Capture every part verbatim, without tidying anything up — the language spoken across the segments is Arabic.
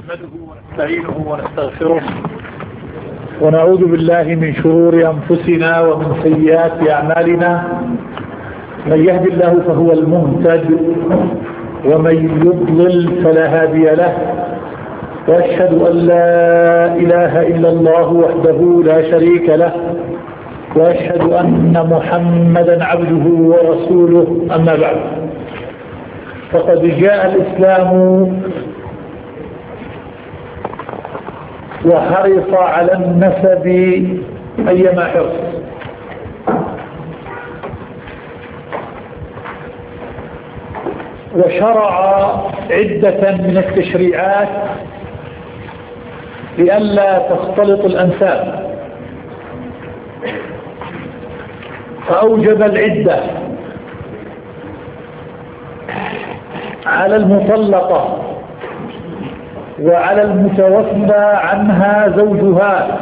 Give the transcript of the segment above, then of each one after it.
نحمده ونستعينه ونستغفره ونعوذ بالله من شرور أنفسنا ومن سيئات أعمالنا. من يهد الله فهو المهتد ومن يضلل فلا هادي له، وأشهد أن لا إله إلا الله وحده لا شريك له، وأشهد أن محمدا عبده ورسوله. أما بعد، فقد جاء الإسلام وحرص على النسب أيما حرص، وشرع عدة من التشريعات لئلا تختلط الأنساب، فأوجب العدة على المطلقة وعلى المتوفى عنها زوجها،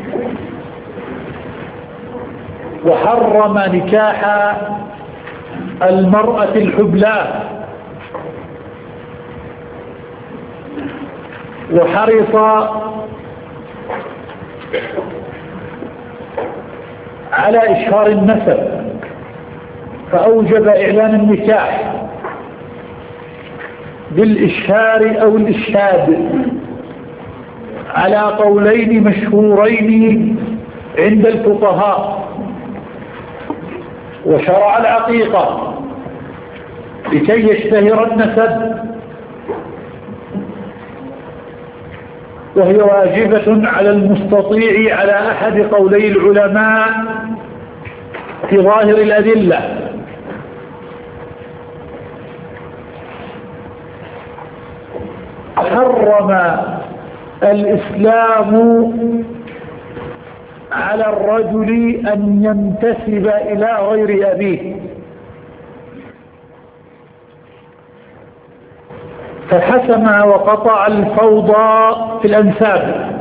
وحرم نكاح المرأة الحبلى، وحرص على إشهار النسب، فأوجب إعلان النكاح بالإشهار أو الإشهاد على قولين مشهورين عند الفقهاء. وشرع العقيقة لكي يشتهر النسب، وهي واجبة على المستطيع على أحد قولي العلماء في ظاهر الأدلة. حرم الإسلام على الرجل أن ينتسب إلى غير أبيه، فحسم وقطع الفوضى في الأنساب.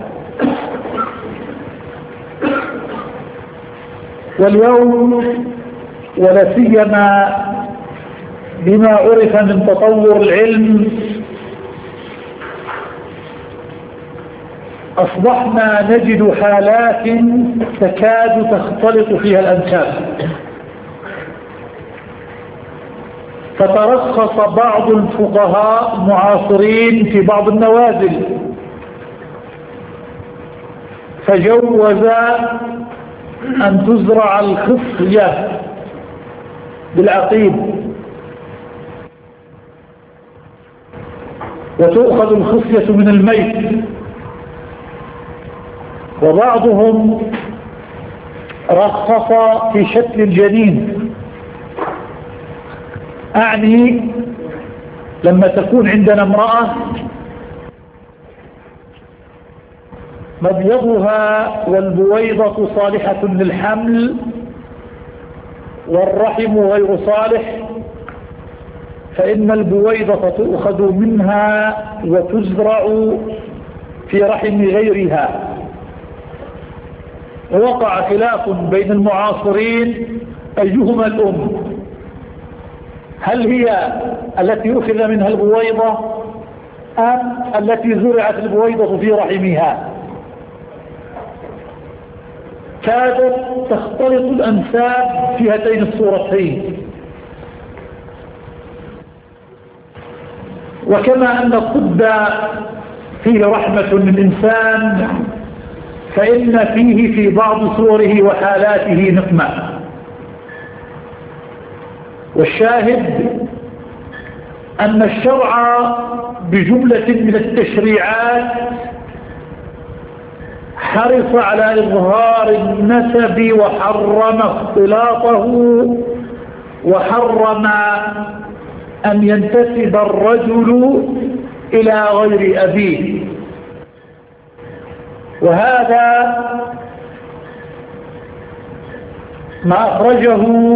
واليوم ولا سيما بما عرف من تطور العلم أصبحنا نجد حالات تكاد تختلط فيها الأنساب، فترخص بعض الفقهاء المعاصرين في بعض النوازل فجوز أن تزرع الخصية بالعقيم، وتؤخذ الخصية من الميت. وبعضهم رخص في شتل الجنين، أعني لما تكون عندنا امرأة مبيضها والبويضة صالحة للحمل والرحم غير صالح، فإن البويضة تؤخذ منها وتزرع في رحم غيرها. ووقع خلاف بين المعاصرين أيهما الأم، هل هي التي أخذ منها البويضة أم التي زرعت البويضة في رحمها؟ كادت تختلط الأنساب في هاتين الصورتين. وكما أن الطب فيه رحمة للإنسان، فإن فيه في بعض صوره وحالاته نقمة. والشاهد أن الشرع بجملة من التشريعات حرص على إظهار النسب وحرم اختلاطه، وحرم أن ينتسب الرجل إلى غير أبيه. وهذا ما أخرجه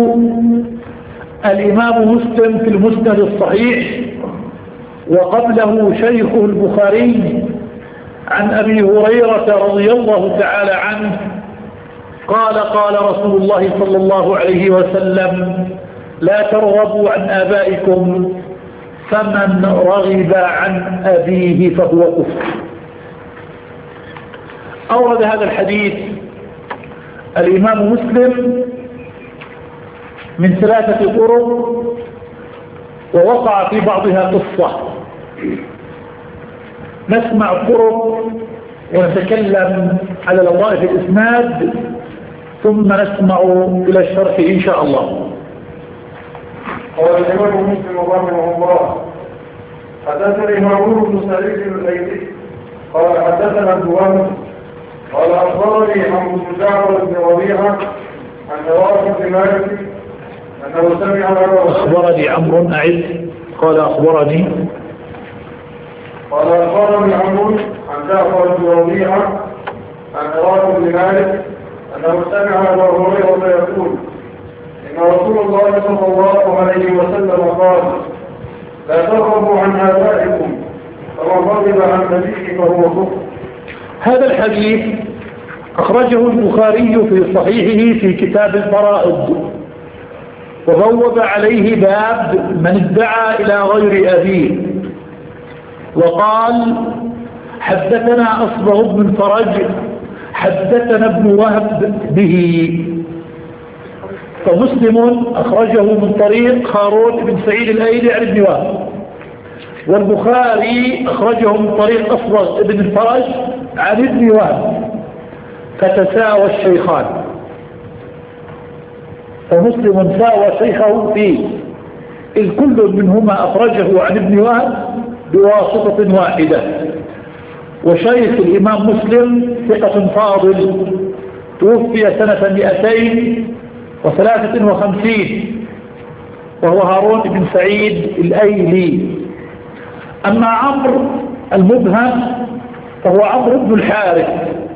الإمام مسلم في المسند الصحيح، وقبله شيخه البخاري عن أبي هريرة رضي الله تعالى عنه قال قال رسول الله صلى الله عليه وسلم: لا ترغبوا عن آبائكم فمن رغب عن أبيه فهو كفر. أورد هذا الحديث الإمام مسلم من ثلاثة طرق، ووقع في بعضها قصة. نسمع الطرق ونتكلم على لطائف الإسناد، ثم نسمع إلى الشرح إن شاء الله. قال الإمام مسلم رحمه الله: حدثني هارون بن سعيد الأيلي قال حدثنا الدوام قال أخبرني عن جعفر بن ربيعة عن رافع بن مالك أنه سمع أخبرني عمرو أعد قال أخبرني قال أخبرني عمرو عن جعفر بن ربيعة عن رافع بن مالك أنه سمع أبا هريرة يقول: إن رسول الله صلى الله عليه وسلم قال: لا ترغبوا عن آبائكم، فمن رغب عن أبيه فهو كفر. هذا الحديث أخرجه البخاري في صحيحه في كتاب الفرائض، وبوب عليه باب من ادعى إلى غير أبيه، وقال: حدثنا أصبغ بن فرج حدثنا ابن وهب به. فمسلم أخرجه من طريق هارون بن سعيد الأيلي عن ابن وهب، والبخاري أخرجه من طريق أصبغ بن فرج عن ابن وهب، فتساوى الشيخان. فمسلم ساوى شيخه فيه، إذ كل منهما أخرجه عن ابن وهب بواسطة واحدة. وشيخ الإمام مسلم ثقة فاضل، توفي سنة مئتين وثلاثة وخمسين، وهو هارون بن سعيد الأيلي. أما عمرو المبهم فهو عمرو بن الحارث،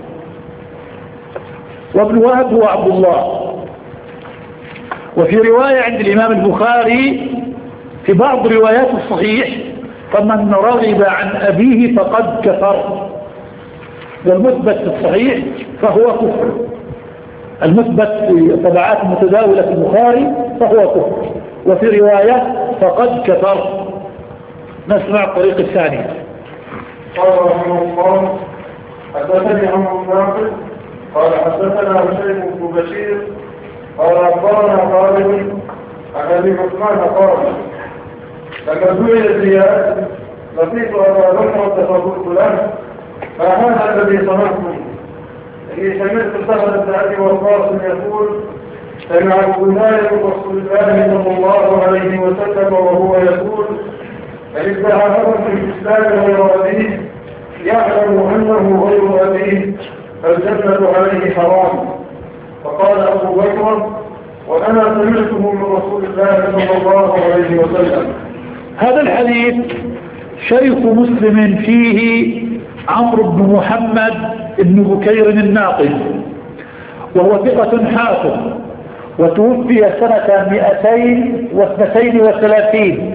وابن وهب هو عبد الله. وفي رواية عند الإمام البخاري في بعض روايات الصحيح: فمن رغب عن أبيه فقد كفر. والمثبت في الصحيح فهو كفر، المثبت في طبعات متداولة في البخاري فهو كفر، وفي رواية فقد كفر. نسمع الطريق الثاني. قال رحمه الله: حدثني عمرو بن ناقل قال حدثنا هشيم بن بشير قال أخبرنا خالد عن أبي عثمان قال: لما سئل زياد لقيت أبا بكر فقلت له: ما هذا الذي صنعتم؟ إني سمعت سهل بن أبي وقاص يقول: سمع البخاري رسول الله صلى الله عليه وسلم وهو يقول: من ادعى أحد في الإسلام غير أبيه يعلم أنه غير أبيه فالجنة عليه حرام. فقال أبو بكر: وأنا سمعته من رسول الله صلى الله عليه وسلم. هذا الحديث شيخ مسلم فيه عمرو بن محمد بن بكير الناقد، وهو ثقة حافظ، وتوفي سنة مئتين واثنتين وثلاثين.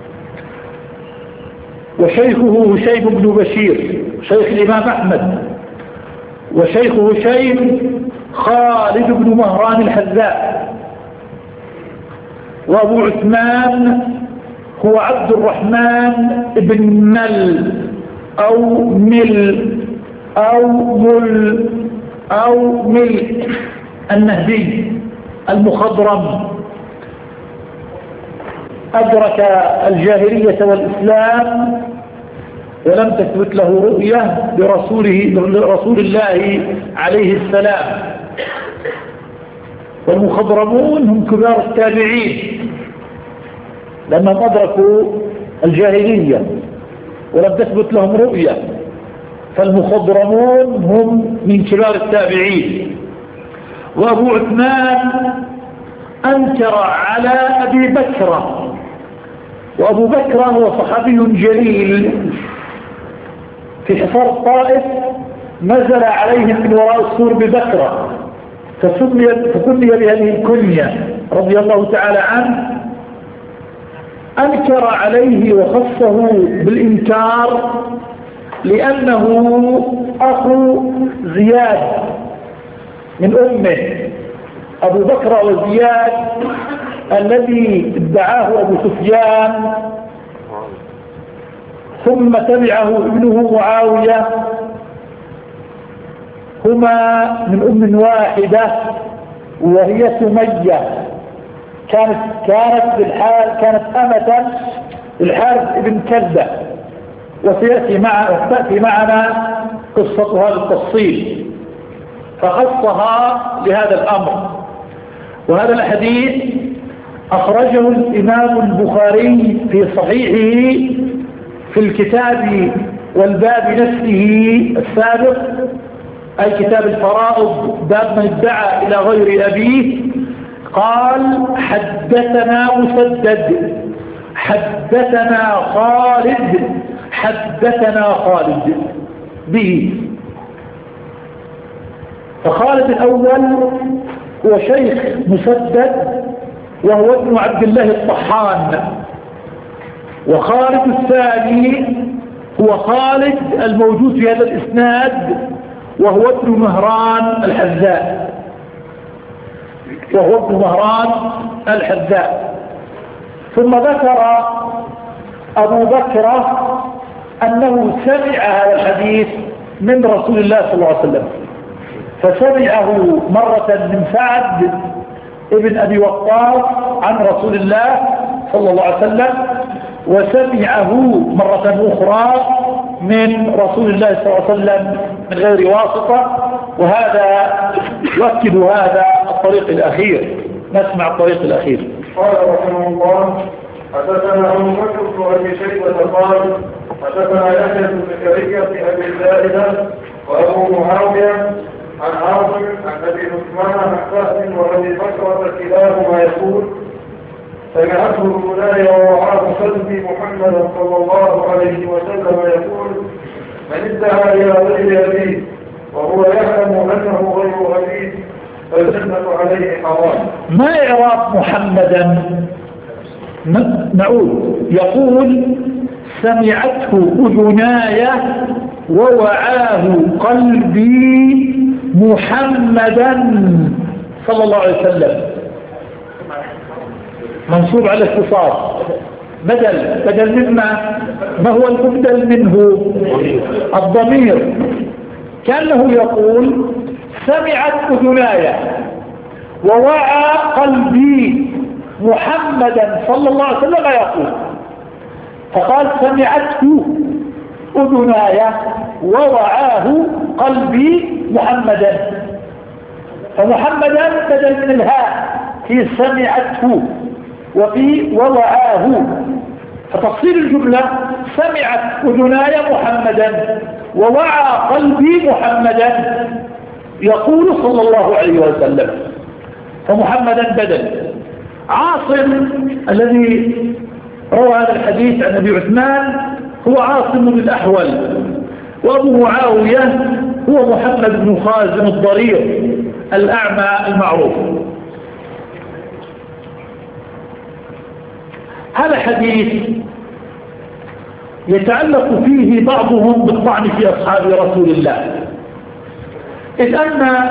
وشيخه هشيم بن بشير شيخ الإمام أحمد، وشيخ هشيم خالد بن مهران الحذاء. وأبو عثمان هو عبد الرحمن بن مل أو مل أو مل أو مل النهدي المخضرم، أدرك الجاهلية والإسلام ولم تثبت له رؤية لرسوله لرسول الله عليه السلام. والمخضرمون هم كبار التابعين لأنهم أدركوا الجاهلية ولم تثبت لهم رؤية، فالمخضرمون هم من كبار التابعين. وأبو عثمان أنكر على أبي بكر، وأبو بكر هو صحابي جليل في حصار الطائف، نزل عليهم من وراء السور ببكرة فسمي فكني بهذه الكنية رضي الله تعالى عنه. أنكر عليه وخصه بالإنكار لأنه أخو زياد من أمه، أبو بكر وزياد الذي ادعاه أبو سفيان ثم تبعه ابنه معاوية، هما من أم واحدة وهي سمية، كانت كانت بالحال كانت أمة الحارث بن كلبة، وسيأتي مع تأتي معنا قصتها بالتفصيل، فخصها لهذا الأمر. وهذا الحديث أخرجه الإمام البخاري في صحيحه في الكتاب والباب نفسه السابق، أي كتاب الفرائض، باب من ادعى إلى غير أبيه، قال حدثنا مسدد حدثنا خالد حدثنا خالد به. فخالد الأول هو شيخ مسدد وهو ابن عبد الله الطحان، وخالد الثاني هو خالد الموجود في هذا الإسناد وهو ابن مهران الحذاء وهو ابن مهران الحذاء. ثم ذكر أبو بكر أنه سمع هذا الحديث من رسول الله صلى الله عليه وسلم، فسمعه مرة من سعد ابن أبي وقاص عن رسول الله صلى الله عليه وسلم، وسمعه مرة أخرى من رسول الله صلى الله عليه وسلم من غير واسطة. وهذا يؤكد هذا الطريق الأخير. نسمع الطريق الأخير. قال رحمه الله حدثنا أبو بكر بن أبي شيبة قال حدثنا يحيى بن زكريا في أبي الزائدة وأبو معاوية عن عاصم عن أبي عثمان عن فهد وأبي بكر كلاهما يقول سمعته الولاية ووعاه قلبي محمدا صلى الله عليه وسلم يقول من ادعى إلى غير أبيه وهو يعلم أنه غير أبيه فالجنة عليه حرام. ما إعراب محمدا؟ نعود. يقول سمعته أذناي ووعاه قلبي محمدا صلى الله عليه وسلم، منصوب على الاختصاص، بدل بدل مما ما هو المبدل منه الضمير، كأنه يقول سمعت أذناي ووعى قلبي محمدا صلى الله عليه وسلم يقول، فقال سمعته أذناي ووعاه قلبي محمدا، فمحمدا بدل من الهاء في سمعته وفي ووعاه، فتفصيل الجملة سمعت أذناي محمدا ووعى قلبي محمدا يقول صلى الله عليه وسلم، فمحمدا بدل. عاصم الذي روى هذا الحديث عن أبي عثمان هو عاصم بن الأحول، وأبو معاوية هو محمد بن خازم الضرير الأعمى المعروف. هذا حديث يتعلق فيه بعضهم بالطعن في أصحاب رسول الله، إذ أن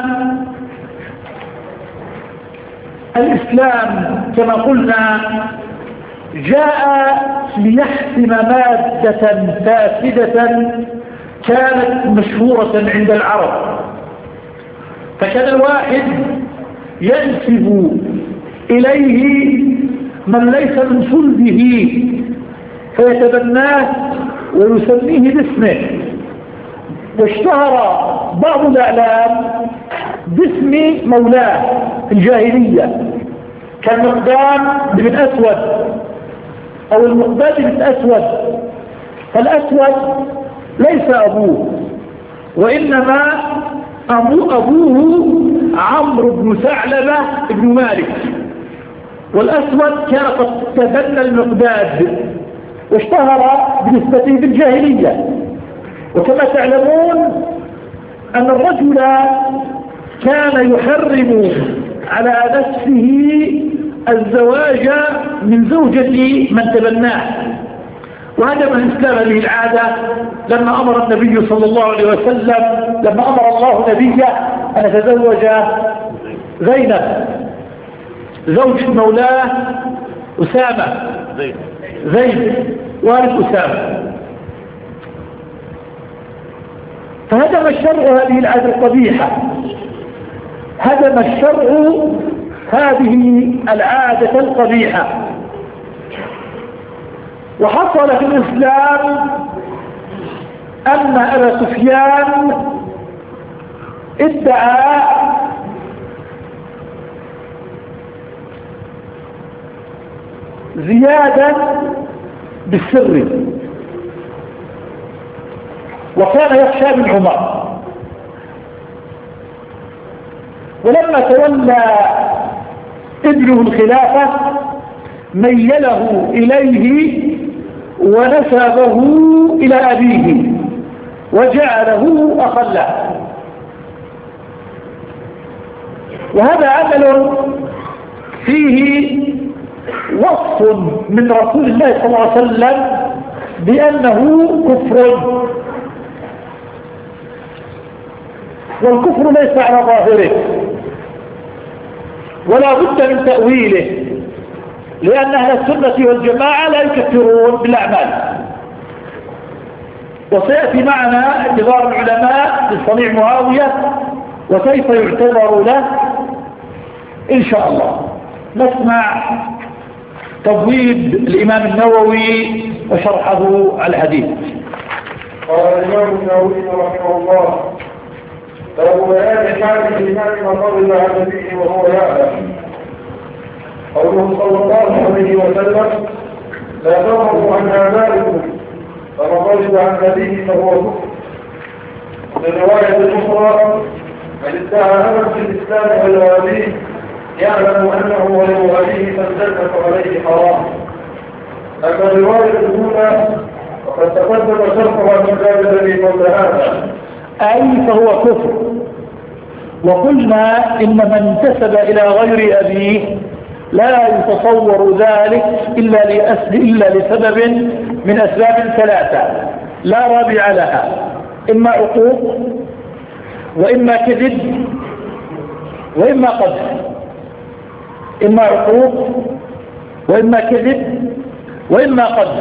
الإسلام كما قلنا جاء ليحسم مادة فاسدة كانت مشهورة عند العرب، فكان الواحد ينسب إليه من ليس من صلبه فيتبناه ويسميه باسمه، واشتهر بعض الأعلام باسم مولاه في الجاهلية كالمقدام بن أسود أو المقداد بن أسود، فالأسود ليس أبوه وإنما أبو أبوه عمرو بن ثعلبة بن مالك، والأسود كان قد تبنى المقداد واشتهر بنسبته في الجاهلية. وكما تعلمون أن الرجل كان يحرم على نفسه الزواج من زوجة من تبناه، وهذا من الإسلام هذه العادة لما أمر النبي صلى الله عليه وسلم لما أمر الله نبيه أن يتزوج زينب زوج مولاه أسامة زيد والد أسامة، فهدم الشرع هذه العادة القبيحة، هدم الشرع هذه العادة القبيحة. وحصل في الإسلام أن أبا سفيان ادعى زيادة بالسر، وكان يخشى من عمر. ولما تولى ابنه الخلافة ميله إليه ونسبه إلى أبيه وجعله أخا له. وهذا عمل فيه وصف من رسول الله صلى الله عليه وسلم بأنه كفر، والكفر ليس على ظاهره ولا بد من تأويله، لأن أهل السنة والجماعة لا يكفرون بالأعمال. وسيأتي معنا اعتبار العلماء لصنيع معاوية وكيف يعتبر له إن شاء الله. نسمع تبويب الإمام النووي وشرحه على الحديث. قال الإمام النووي رحمه الله: باب بيان حال الإمام وفضل عن نبيه وهو يعلم. قوله صلى الله عليه وسلم: لا ترغبوا عن آبائكم فمن رغب عن نبيه فهو كفر. في الرواية الأخرى: من ادعى أمر في الإسلام غير أبيه يعلم أنه غير أبيه فالجنة عليه حرام. أما الرواية الأولى وقد تقدم شرحها من باب الذي قبل هذا، أي فهو كفر. وقلنا إن من انتسب إلى غير أبيه لا يتصور ذلك إلا, إلا لسبب من أسباب ثلاثة لا رابع لها: إما عقوق، وإما كذب، وإما قذف. إما عقوق، وإما كذب، وإما قذف.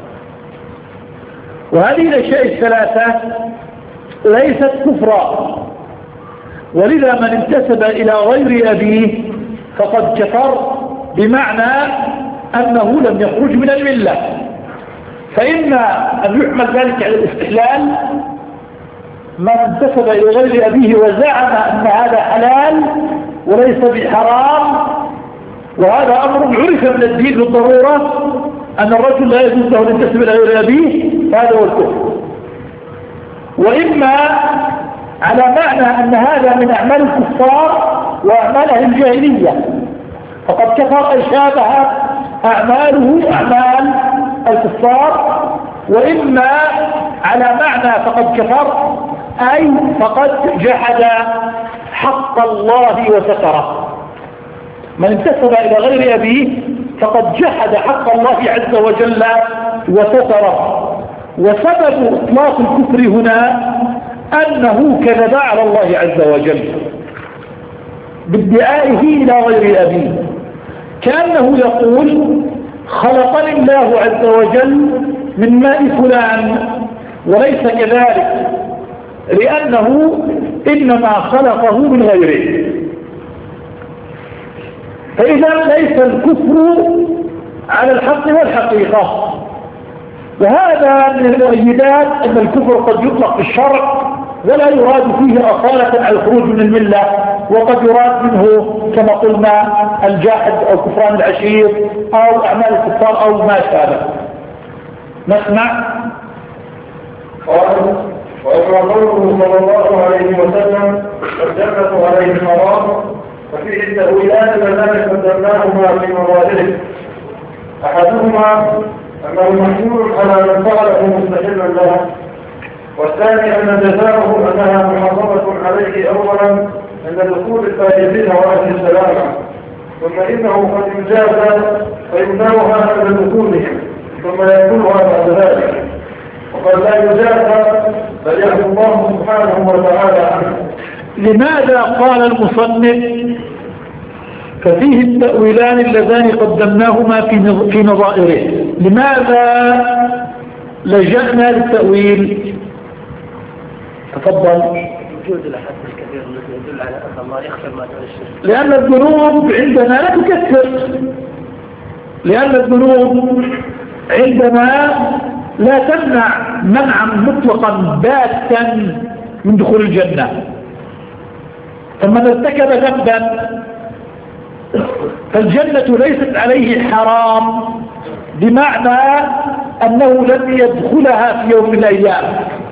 وهذه الأشياء الثلاثة ليست كفرا، ولذا من انتسب إلى غير أبيه فقد كفر، بمعنى أنه لم يخرج من الملة. فإما أن يحمل ذلك على الاستحلال: من انتسب إلى غير أبيه وزعم أن هذا حلال وليس بحرام، وهذا أمر عرف من الدين بالضرورة أن الرجل لا يجوز له أن ينتسب إلى غير أبيه، فهذا هو الكفر. وإما على معنى أن هذا من أعمال الكفار وأعمال أهل الجاهلية، فقد كفر أي شابه أعماله أعمال الكفار. وإما على معنى فقد كفر أي فقد جحد حق الله وستره. من انتسب إلى غير أبيه فقد جحد حق الله عز وجل وستره. وسبب إطلاق الكفر هنا أنه كذب على الله عز وجل بادعائه إلى غير أبيه، كأنه يقول: خلقني الله عز وجل من ماء فلان، وليس كذلك، لأنه إنما خلقه من غيره. فإذا ليس الكفر على الحق والحقيقة. وهذا من المؤيدات أن الكفر قد يطلق في الشرع ولا يراد فيه أصالة على الخروج من الملة، وقد يراد منه كما قلنا الجاحد أو كفران العشير أو أعمال الكفار أو ما شابه. نسمع. قال: وأما قوله صلى الله عليه وسلم: الجنة عليه حرام، ففيه التأويلات اللذان قدمناهما في مظاهره. أحدهما أنه محمول على من فعله مستحلا له، والثاني أن جزاؤه أنها محرمة عليه أولا عند دخول الفائزين وأهل السلامة، ثم إنه قد يجازى فيمنعها عند دخولهم ثم يأكلها بعد ذلك، وقد لا يجازى بل يعفو الله سبحانه وتعالى عنه. لماذا قال المصنف ففيه التأويلان اللذان قدمناهما في نظائره؟ لماذا لجأنا للتأويل؟ تفضل. وجود الأحاديث الكثير التي يدل على أن الله يغفر ما دون الشرك. لأن الذنوب عندنا لا تكثر، لأن الذنوب عندنا لا تمنع منعا مطلقا باتا من دخول الجنة. فمن ارتكب ذنبا فالجنة ليست عليه حرام، بمعنى أنه لم يدخلها في يوم من الأيام.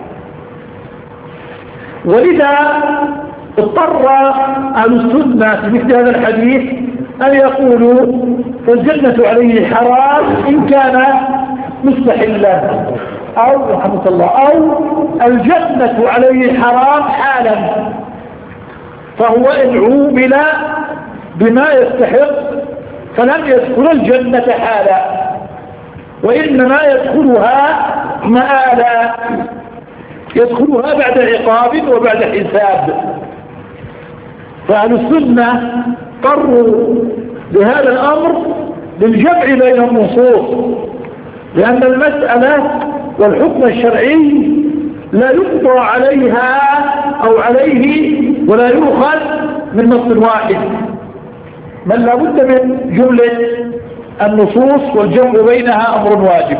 ولذا اضطر أهل السنة في مثل هذا الحديث أن يقولوا فالجنة عليه حرام إن كان مستحلا، أو رحمة الله، أو الجنة عليه حرام حالا، فهو إن عومل بما يستحق فلم يدخل الجنة حالا، وإنما يدخلها مآلا، يدخلها بعد عقاب وبعد حساب. فأهل السنة قروا بهذا الأمر للجمع بين النصوص، لأن المسألة والحكم الشرعي لا يقضى عليها أو عليه ولا يؤخذ من نص واحد، بل لا بد من جملة النصوص والجمع بينها أمر واجب.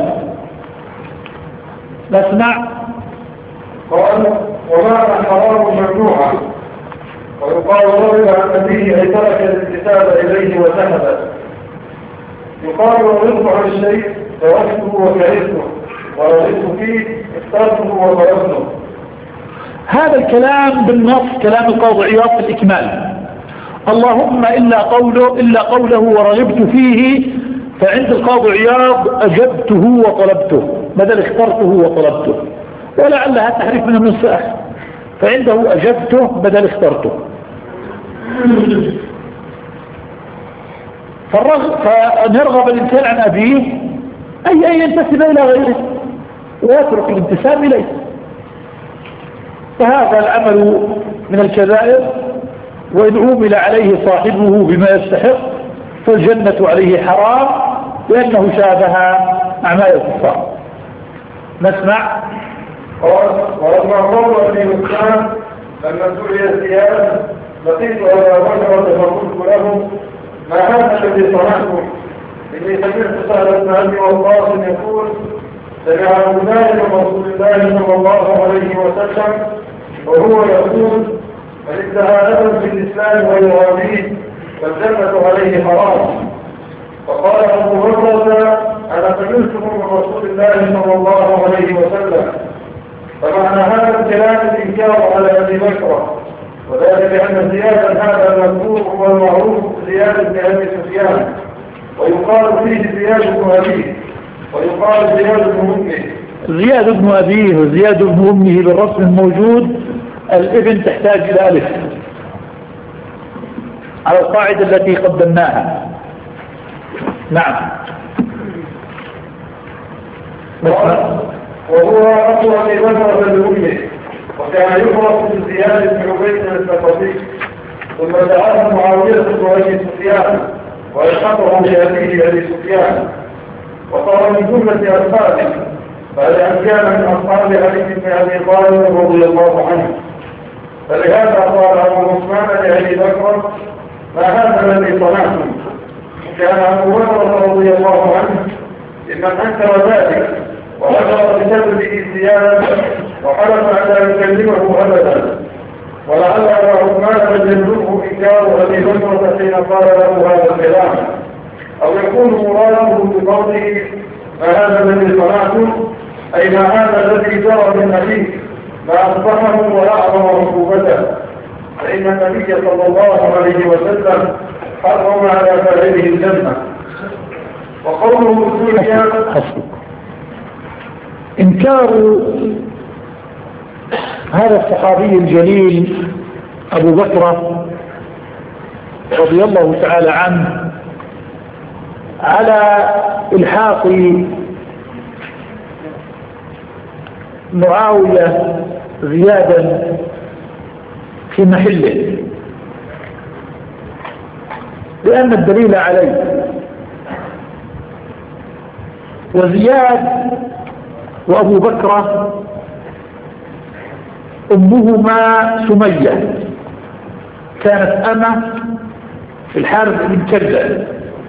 نسمع. قال ومعنى حرام ممنوعا، ويقال رغب عن نبيه أي ترك الكتاب إليه وذهب. يقال ورغب عن الشيء تركته وكرهته، ورغبت فيه اخترته وطلبته. هذا الكلام بالنص كلام القاضي عياض في الإكمال، اللهم إلا قوله إلا قوله ورغبت فيه، فعند القاضي عياض أجبته وطلبته بدل اخترته وطلبته، ولعلها تحريف من النسخ، فعنده أجبته بدل اخترته. فأن يرغب الإنسان عن أبيه أي أن ينتسب إلى غيره ويترك الانتساب إليه، فهذا العمل من الكبائر، وإن عومل عليه صاحبه بما يستحق فالجنة عليه حرام لأنه شابه أعمال الكفار. نسمع. قال ولما قال أبي مسلم لما سئل الثياب لقيت على بشرة فقلت له ما هذا الذي صنعته؟ إني سمعت سهل بن أبي وقاص يقول سمع بذلك من رسول الله صلى الله عليه وسلم وهو يقول من ادعى أبا في الإسلام ويغابيه فالجنة عليه حرام. فقال أبو هريرة أنا سمعته من رسول الله صلى الله عليه وسلم. فمعنى هذا الكلام الإنكار على أبي بكر، وذلك أن زيادا هذا المذكور هو المعروف زياد بن أبي سفيان، ويقال فيه زياد بن أبيه، ويقال زياد بن أمه. زياد بن أبيه وزياد بن أمه بالرسم الموجود الابن تحتاج إلى ألف على القاعدة التي قدمناها. نعم. وهو أقوى في بكرة لأمه، وكان يفرق من زياد بن عبيد الثقفي، ثم دعاه معاوية بن أبي سفيان وألحقه بأبيه أبي سفيان، وصار من جملة أصحابه بعد أن كان من أصحاب علي بن أبي طالب رضي الله عنه. فلهذا قال أبو عثمان لأبي بكر ما هذا الذي صنعتم؟ كان أبو بكر رضي الله عنه ممن أنكر ذلك وأجر بسببه زيادة وحلف أن لا يكلمه أبدا، ولعل أبا عثمان قد يبلغه إنكار أبي بكر حين قال له هذا الكلام، أو يكون مراده بقوله ما هذا الذي صنعتم أي ما هذا الذي جرى من أبيك ما أصبحه وأعظم عقوبته، فإن النبي صلى الله عليه وسلم حرم على فاعله الجنة. وقوله سوريا إنكار هذا الصحابي الجليل أبو بكر رضي الله تعالى عنه على إلحاق معاوية زيادا في محله، لأن الدليل عليه وزياد وأبو بكر أمهما سمية، كانت أمة في الحارث بن كلدة.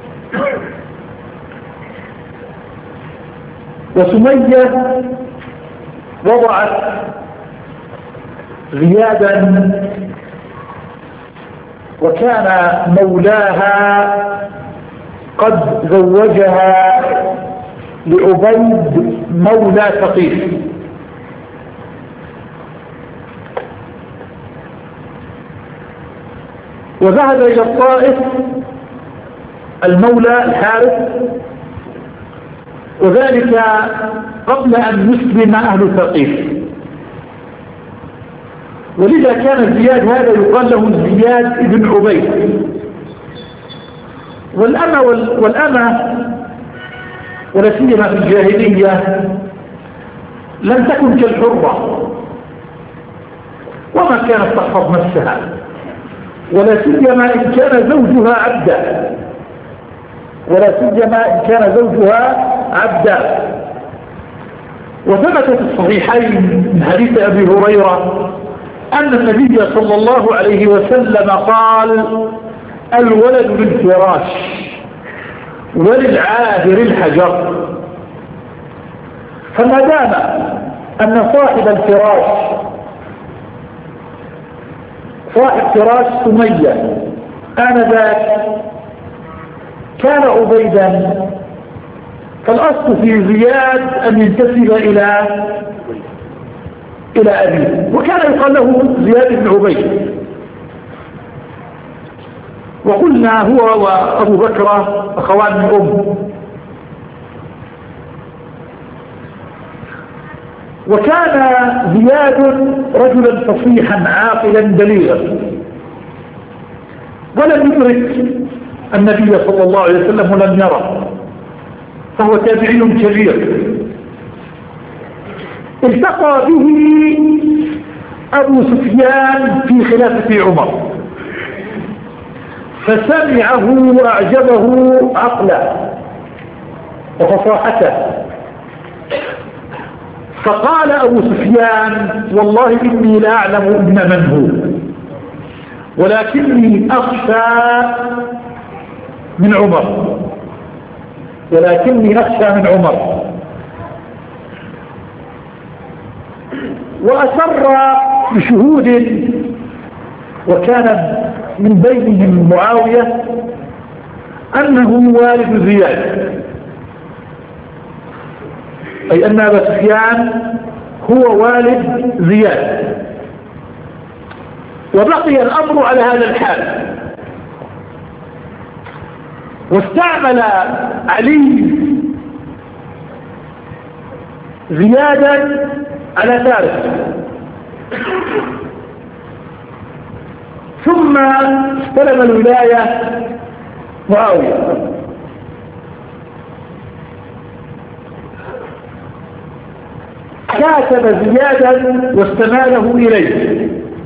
وسمية وضعت زيادا، وكان مولاها قد زوجها لعبيد مولى ثقيف. وذهب إلى الطائف المولى الحارث، وذلك قبل أن يسلم أهل ثقيف. ولذا كان زياد هذا يقال له زياد بن عبيد. والأمة والأمة ولا سيما في الجاهلية لم تكن كالحرة، وما كانت تحفظ نفسها، ولا سيما إن كان زوجها عبدا، ولا سيما إن كان زوجها عبدا. وثبت في الصحيحين من حديث أبي هريرة أن النبي صلى الله عليه وسلم قال: الولد للفراش وللعاهر الحجر. فما دام أن صاحب الفراش صاحب فراش سمية آنذاك كان عبيدا، فالأصل في زياد أن ينتسب إلى إلى أبيه، وكان يقال له زياد بن عبيد. وقلنا هو وأبو بكر أخوان من أم. وكان زياد رجلا فصيحا عاقلا بليغا، ولم يدرك النبي صلى الله عليه وسلم ولم يره، فهو تابعي كبير. التقى به أبو سفيان في خلافة عمر، فسمعه وأعجبه عقله وفصاحته، فقال أبو سفيان: والله إني لا أعلم ابن من هو، ولكني أخشى من عمر ولكني أخشى من عمر وأسر بشهود، وكان من بينهم معاوية أنه والد زياد، أي أن أبا سفيان هو والد زياد. وبقي الأمر على هذا الحال، واستعمل علي زيادا على ثالث، ثم استلم الولاية معاوية. كاتب زيادا واستماله إليه،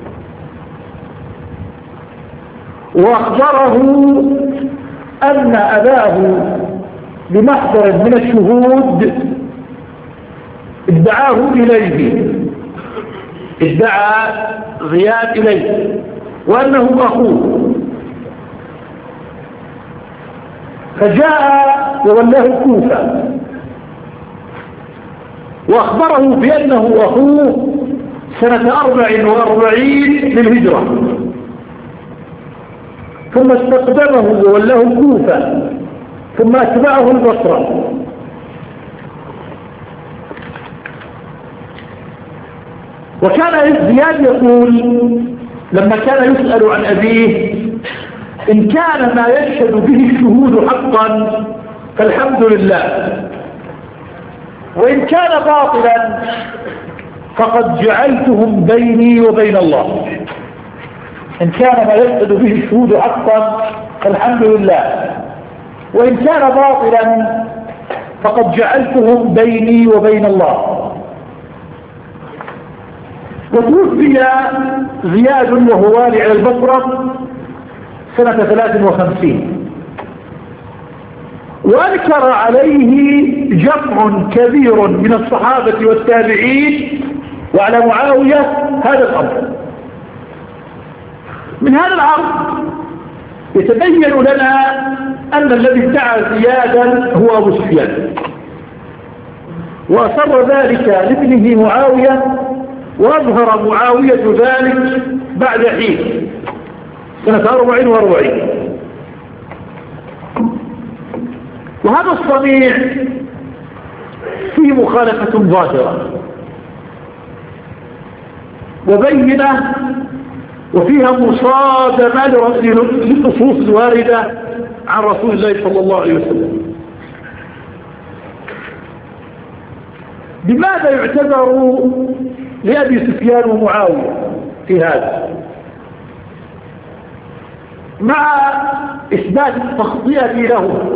وأخبره أن أباه بمحضر من الشهود ادعاه إليه، ادعى زياد إليه وأنه أخوه، فجاء وولاه كوفة وأخبره بأنه أخوه سنة أربع وأربعين للهجرة، ثم استقدمه وولاه كوفة، ثم أتبعه البصرة. وكان زياد يقول لما كان يسأل عن أبيه: إن كان ما يشهد به الشهود حقا فالحمد لله، وإن كان باطلا فقد جعلتهم بيني وبين الله. إن كان ما يشهد به الشهود حقا فالحمد لله، وإن كان باطلا فقد جعلتهم بيني وبين الله. وتوفي زياد وهو والي على البصرة سنة ثلاث وخمسين، وأنكر عليه جمع كبير من الصحابة والتابعين وعلى معاوية هذا الأمر. من هذا العرض يتبين لنا أن الذي ادعى زيادا هو أبو سفيان، وأصر ذلك لابنه معاوية، وأظهر معاوية ذلك بعد حين سنة أربع وأربعين. وهذا الصنيع فيه مخالفة ظاهرة وبينة، وفيها مصادمة للنصوص الواردة عن رسول الله صلى الله عليه وسلم. بماذا يعتذر لأبي سفيان ومعاوية في هذا؟ مع إثبات التخطئة له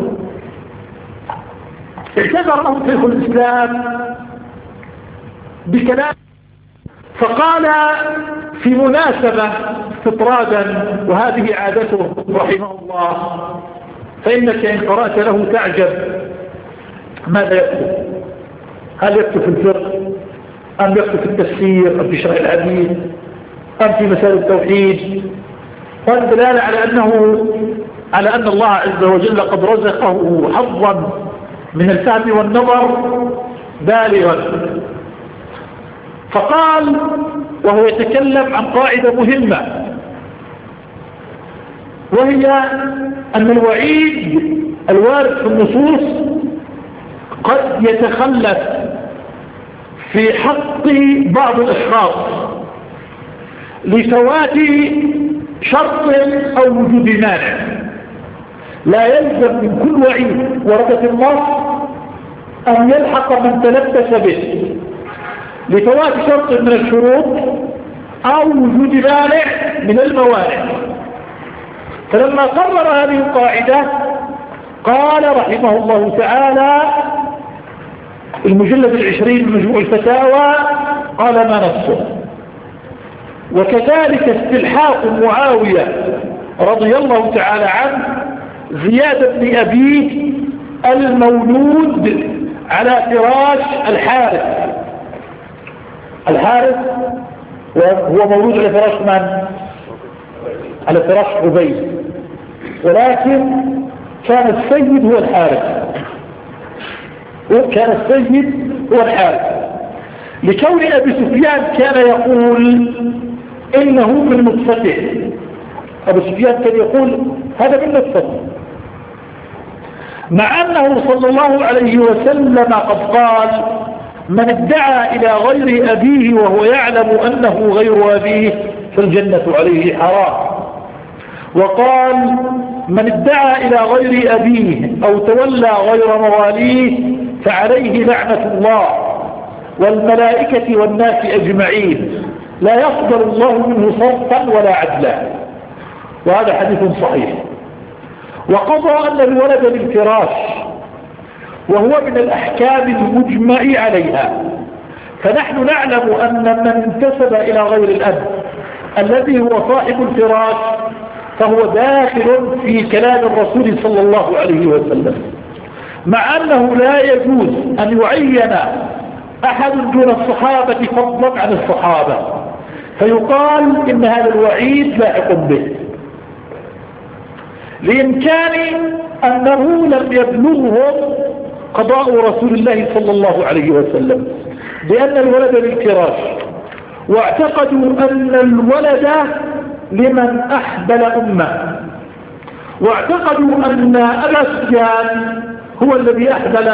اعتذر له شيخ الإسلام بكلام، فقال في مناسبة استطرادا، وهذه عادته رحمه الله، فإنك إن قرأت له تعجب ماذا يكتب، هل يكتب في الفقه أم يكتب في التفسير أم في شرح الحديث أم في مسائل التوحيد؟ والدلالة على أنه على أن الله عز وجل قد رزقه حظا من الفهم والنظر بالغا. فقال وهو يتكلم عن قاعدة مهمة، وهي أن الوعيد الوارد في النصوص قد يتخلف في حق بعض الأشخاص لفوات شرط أو وجود مانع. لا يلزم من كل وعيد ورد في النص أن يلحق من تلبس به لفوات شرط من الشروط أو وجود مانع من الموانع. فلما قرر هذه القاعدة قال رحمه الله تعالى المجلد العشرين من مجموع الفتاوى قال ما نصه. وكذلك استلحاق معاوية رضي الله تعالى عنه زياد بن أبيه المولود على فراش الحارث. الحارث هو مولود على فراش من؟ على فراش عبيد، ولكن كان السيد هو الحارث، وكان السيد هو الحارث، لكون أبي سفيان كان يقول إنه من نطفته. أبو سفيان كان يقول هذا من نطفته، مع أنه صلى الله عليه وسلم قد قال من ادعى إلى غير أبيه وهو يعلم أنه غير أبيه فالجنة عليه حرام. وقال من ادعى إلى غير أبيه أو تولى غير مواليه فعليه لعنة الله والملائكة والناس أجمعين لا يقبل الله منه صرفا ولا عدلا. وهذا حديث صحيح. وقضى أن الولد بالفراش وهو من الأحكام المجمع عليها، فنحن نعلم أن من انتسب إلى غير الأب الذي هو صاحب الفراش فهو داخل في كلام الرسول صلى الله عليه وسلم، مع أنه لا يجوز أن يعين أحد دون الصحابة فضلا عن الصحابة فيقال إن هذا الوعيد لاحق به، لإمكان أنه لم يبلغهم قضاء رسول الله صلى الله عليه وسلم بأن الولد للفراش، واعتقدوا أن الولد لمن أحبل أمه، واعتقدوا أن أبا سفيان هو الذي أحبل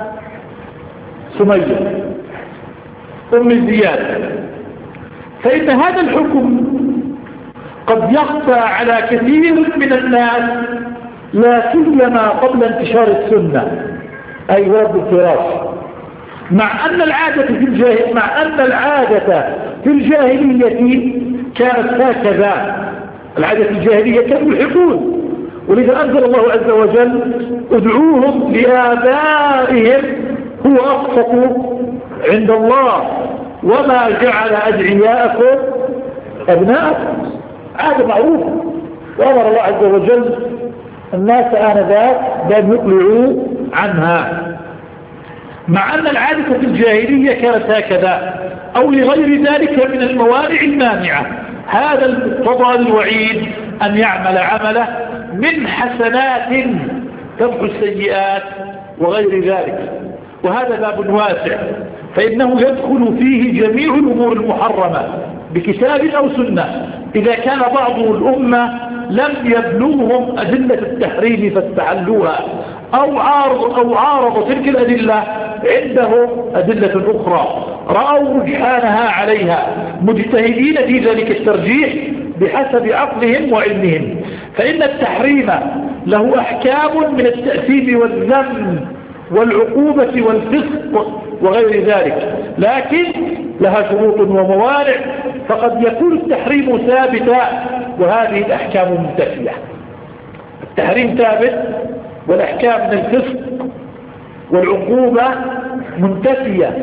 سمية أم زياد. فإن هذا الحكم قد يخفى على كثير من الناس، لا سيما قبل انتشار السنة أي ولد الفراش، مع أن العادة في الجاهلية مع أن العادة في الجاهلية كانت هكذا. العادة في الجاهلية كانوا يحبون، ولذا أنزل الله عز وجل ادعوهم لآبائهم هو أقسط عند الله وما جعل أدعياءكم أبناءكم. عادة معروفة، وأمر الله عز وجل الناس آنذاك بأن يقلعوا عنها. مع أن العادة في الجاهلية كانت هكذا أو لغير ذلك من الموانع المانعة. هذا المقتضى الوعيد أن يعمل عمله من حسنات تمحو السيئات وغير ذلك، وهذا باب واسع، فإنه يدخل فيه جميع الأمور المحرمة بكتاب أو سنة إذا كان بعض الأمة لم يبلغهم أدلة التحريم فاستحلوها، أو عارض أو عارض تلك الأدلة عنده أدلة أخرى رأوا رجحانها عليها مجتهدين في ذلك الترجيح بحسب عقلهم وعلمهم. فإن التحريم له أحكام من التأثيم والذم والعقوبة والفسق وغير ذلك، لكن لها شروط وموانع، فقد يكون التحريم ثابتا وهذه الأحكام منتفية. التحريم ثابت والأحكام من الفسق والعقوبة منتفية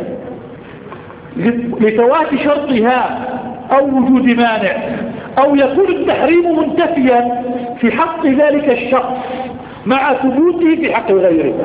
لفوات شرطها أو وجود مانع، أو يكون التحريم منتفيا في حق ذلك الشخص مع ثبوته في حق غيره،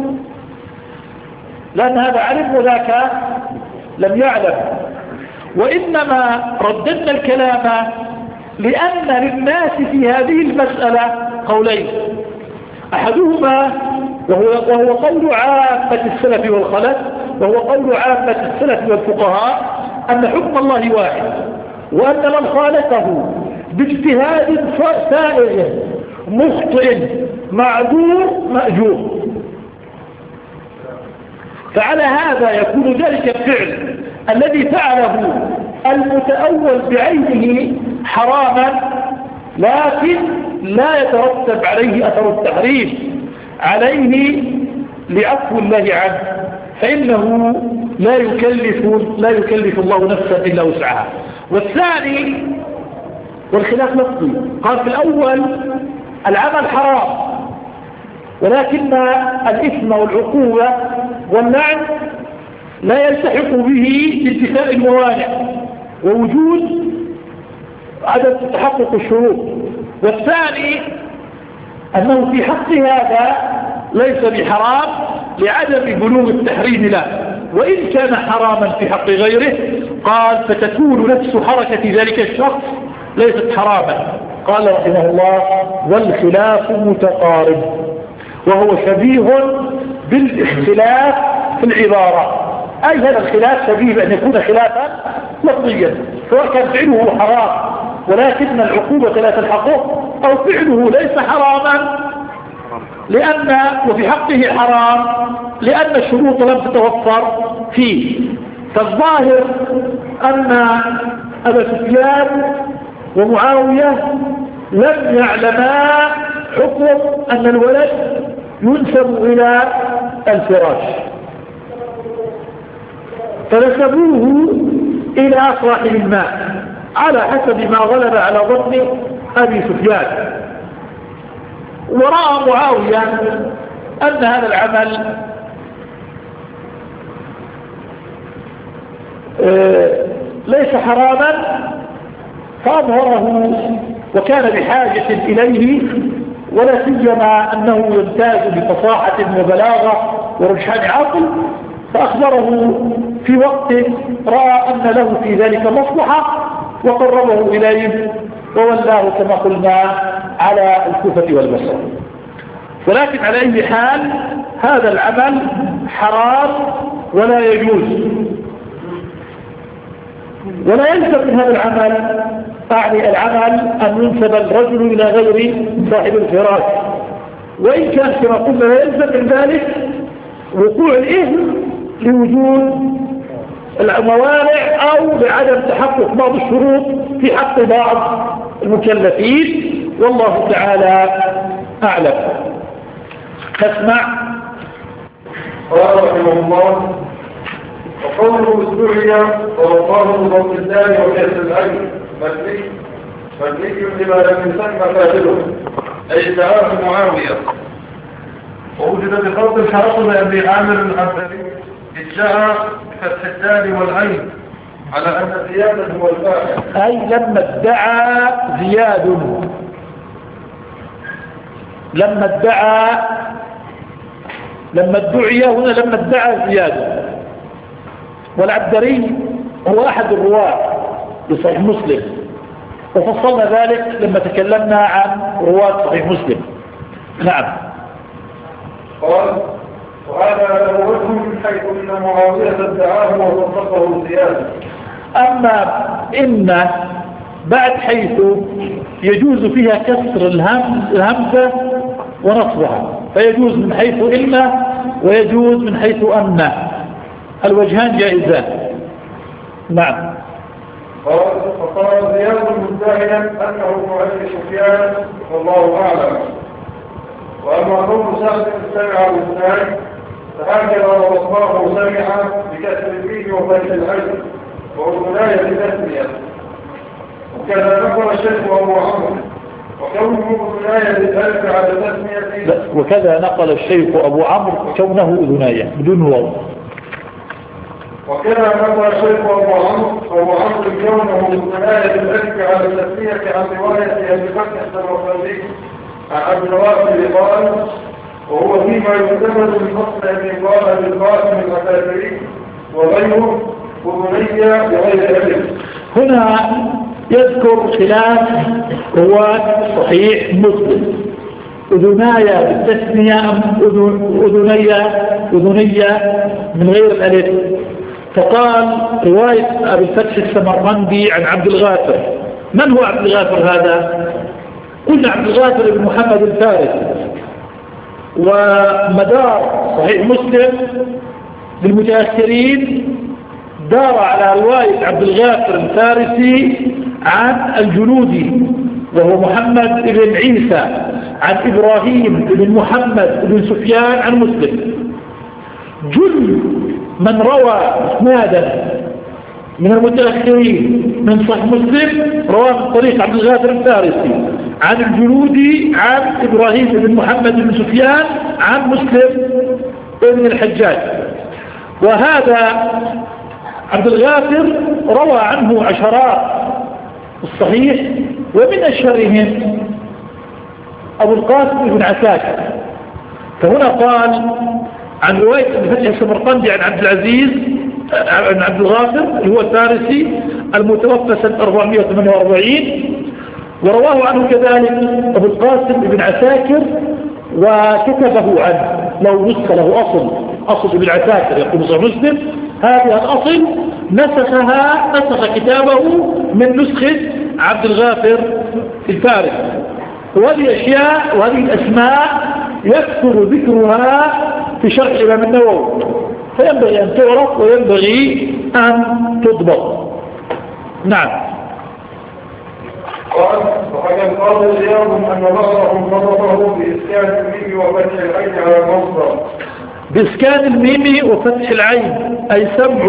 لأن هذا علم وذاك لم يعلم. وإنما رددنا الكلام لأن للناس في هذه المسألة قولين، أحدهما وهو, وهو قول عامة السلف والخلف، وهو قول عامة السلف والفقهاء أن حكم الله واحد، وأن من خالفه باجتهاد سائغ مخطئ معذور مأجور. فعلى هذا يكون ذلك الفعل الذي فعله المتأول بعينه حراما، لكن لا يترتب عليه أثر التحريم عليه لعفو الله عنه، فإنه لا يكلف لا يكلف الله نفسا إلا وسعها. والثاني والخلاف لفظي، قال في الأول العمل حرام، ولكن الإثم والعقوبة واللعن لا يلتحق به انتفاء الموانع ووجود عدم تحقق الشروط. والثاني أنه في حق هذا ليس بحرام لعدم بلوغ التحريم له، وإن كان حراما في حق غيره قال فتكون نفس حركة ذلك الشخص ليست حراما. قال رحمه الله والخلاف متقارب، وهو شبيه بالاختلاف في العبارة، أي هذا الخلاف شبيه بأن يكون خلافا لفظيا، سواء كان فعله حرام ولكن العقوبة لا تلحقه، أو فعله ليس حراما لأن وفي حقه حرام لأن الشروط لم تتوفر فيه. فالظاهر أن أبا سفيان ومعاوية لم يعلما حكم أن الولد ينسب إلى الفراش، فنسبوه إلى صاحب الماء على حسب ما غلب على ظن أبي سفيان. ورأى معاوية أن هذا العمل ليس حراما فأظهره، وكان بحاجة إليه، ولا سيما أنه يمتاز بفصاحة وبلاغة ورجحان عقل، فأخبره في وقت رأى أن له في ذلك مصلحة وقربه إليه وولاه كما قلنا على الكوفة والبصرة. ولكن على أي حال هذا العمل حرام ولا يجوز، ولا يلزم من هذا العمل أعني العمل أن ينسب الرجل إلى غير صاحب الفراش، وإن كان كما قلنا لا يلزم من ذلك وقوع الإثم لوجود الموانع أو لعدم تحقق بعض الشروط في حق بعض المكلفين، والله تعالى أعلم. تسمع. قال رحمه الله وقوله الدعية ورطاه بضم الدال وكسر العين مبني مبني لما لم يسمى فاعله أي ادعاه معاوية، ووجد بفرض الحرق لأبي عامر العنبري ادعى فتح الدال والعين على أن زياد هو الفاعل، أي لما ادعى زياد لما ادعى لما ادعي هنا لما ادعى زيادة. والعبدري هو أحد الرواة لصحيح مسلم، وفصلنا ذلك لما تكلمنا عن رواة صحيح مسلم. نعم. قال وهذا لو وجه من حيث ان معاوية ادعاه وصدقه زيادة. أما إن بعد حيث يجوز فيها كسر الهمزة ونصبها، فيجوز من حيث إن ويجوز من حيث أن، الوجهان جائزان. نعم. قال فقال زياد مدعيا انه معين سفيان والله اعلم. واما قول سعد سمع الاثنان فهكذا وصفاه سمع بكسر الميم وفتح العين وأذناي بتسمية. وكذا نقل الشيخ أبو عمرو وكونه أذناي بالألف على تسمية. وكذا نقل الشيخ أبو عمرو كونه أذناي بدون واو. وكذا نقل الشيخ أبو عمرو أبو عمرو كونه أذناي بالألف على تسمية عن رواية أبي بكر السمرقندي عن عبد الوارث قال وهو فيما يعتمد من فصل أبي قال بالقاسم الأساسي وغيره أذنية بغير ألف. هنا يذكر خلاف رواة صحيح مسلم، أذنايا بالتسمية أم أذنية أذنية من غير الألف. فقال رواية أبي الفتح السمرقندي عن عبد الغافر. من هو عبد الغافر هذا؟ قلنا عبد الغافر بن محمد الفارسي. ومدار صحيح مسلم للمتأخرين دار على رواية عبد الغافر الفارسي عن الجنودي وهو محمد بن عيسى عن إبراهيم بن محمد بن سفيان عن مسلم. جل من روى اسنادا من المتأخرين من صحيح مسلم رواه من طريق عبد الغافر الفارسي عن الجنودي عن إبراهيم بن محمد بن سفيان عن مسلم بن الحجاج. وهذا عبد الغافر روى عنه عشرات الصحيح، ومن أشهرهم أبو القاسم بن عساكر. فهنا قال عن رواية ابن فتح السمرقندي عن عبد العزيز عن عبد الغافر اللي هو الفارسي المتوفى سنة أربعمائة وثمانية وأربعين، ورواه عنه كذلك أبو القاسم بن عساكر وكتبه عنه، لو نسخ له أصل أصل ابن عساكر يقول صحيح مسلم هذه الأصل نسخها نسخ كتابه من نسخة عبد الغافر الفارسي. وهذه الأشياء وهذه الأسماء يكثر ذكرها في شرح الإمام النووي، فينبغي أن تعرف وينبغي أن تضبط. نعم. قال وقد قال زياد أن بعضهم ضبطه بإسكان الميم وفتح العين على المصدر. بإسكان الميم وفتح العين أي سمع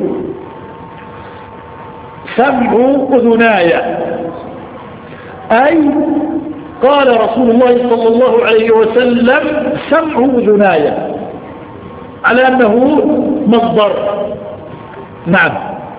سمع أذناي، أي قال رسول الله صلى الله عليه وسلم سمع أذناي على أنه مصدر. نعم.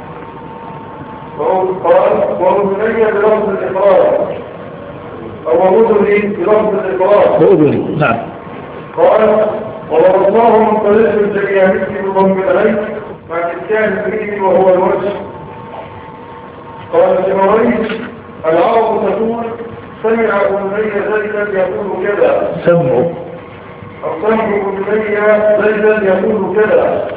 قال وأذني بلفظ الإقرار أو أذني بلفظ الإقرار وأذني. نعم. قال ووصاه من طريق الجرياني بضم العين مع إسكان الميم وهو الوجه. قال الجمهوري العرب تقول سمع أذني زيدا يقول كذا سمع السمع أذني زيدا يقول كذا.